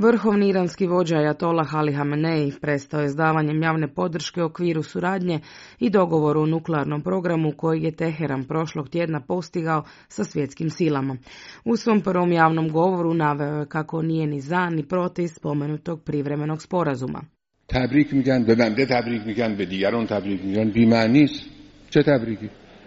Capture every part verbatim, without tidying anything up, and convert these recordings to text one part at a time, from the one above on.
Vrhovni iranski vođa Ajatolah Ali Hamenei prestao je s davanjem javne podrške u okviru suradnje i dogovoru o nuklearnom programu koji je Teheran prošlog tjedna postigao sa svjetskim silama. U svom prvom javnom govoru naveo je kako nije ni za ni protiv spomenutog privremenog sporazuma. Tabrik migan, be bande tabrik migan, be digaron tabrik migan, bi ma'ni ist. Che tabriki?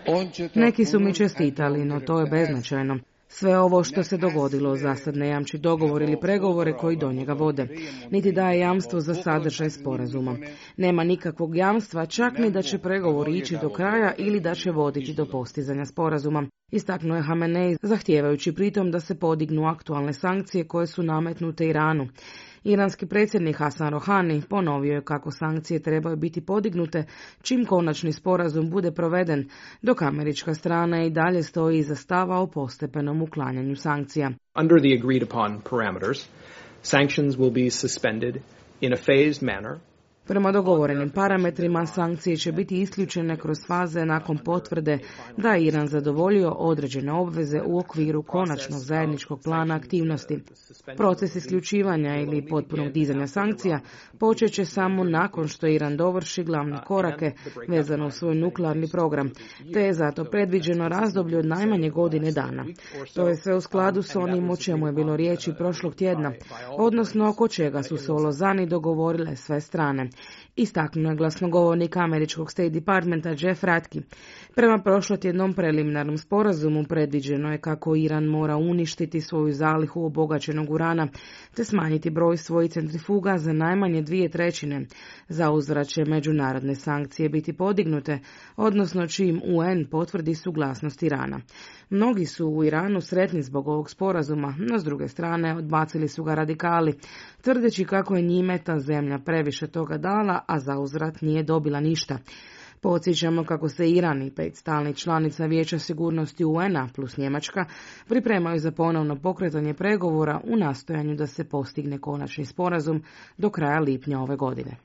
Neki su mi čestitali, no to je beznačajno. Sve ovo što se dogodilo zasad ne jamči dogovor ili pregovore koji do njega vode, niti daje jamstvo za sadržaj sporazuma. Nema nikakvog jamstva, čak ni da će pregovori ići do kraja ili da će voditi do postizanja sporazuma. Istaknuo je Hamenei, zahtijevajući pritom da se podignu aktualne sankcije koje su nametnute Iranu. Iranski predsjednik Hasan Rohani ponovio je kako sankcije trebaju biti podignute čim konačni sporazum bude proveden, dok američka strana i dalje stoji iza stava o postepenom uklanjanju sankcija. Under the agreed upon parameters, sanctions will be suspended in a phased manner. Prema dogovorenim parametrima, sankcije će biti isključene kroz faze nakon potvrde da je Iran zadovoljio određene obveze u okviru konačnog zajedničkog plana aktivnosti. Proces isključivanja ili potpunog dizanja sankcija počet će samo nakon što Iran dovrši glavne korake vezano u svoj nuklearni program, te je zato predviđeno razdoblje od najmanje godine dana. To je sve u skladu s onim o čemu je bilo riječi prošlog tjedna, odnosno oko čega su se u Lozani dogovorile sve strane. Istaknuo je glasnogovornik američkog State Departmenta Jeff Ratke. Prema prošlotjednom preliminarnom sporazumu predviđeno je kako Iran mora uništiti svoju zalihu obogaćenog urana te smanjiti broj svojih centrifuga za najmanje dvije trećine. Zauzvrat će međunarodne sankcije biti podignute, odnosno čim U N potvrdi suglasnost Irana. Mnogi su u Iranu sretni zbog ovog sporazuma, no s druge strane odbacili su ga radikali, tvrdeći kako je njime ta zemlja previše toga dala, a zauzvrat nije dobila ništa. Podsjećamo kako se Iran i pet stalnih članica Vijeća sigurnosti U N-a plus Njemačka pripremaju za ponovno pokretanje pregovora u nastojanju da se postigne konačni sporazum do kraja lipnja ove godine.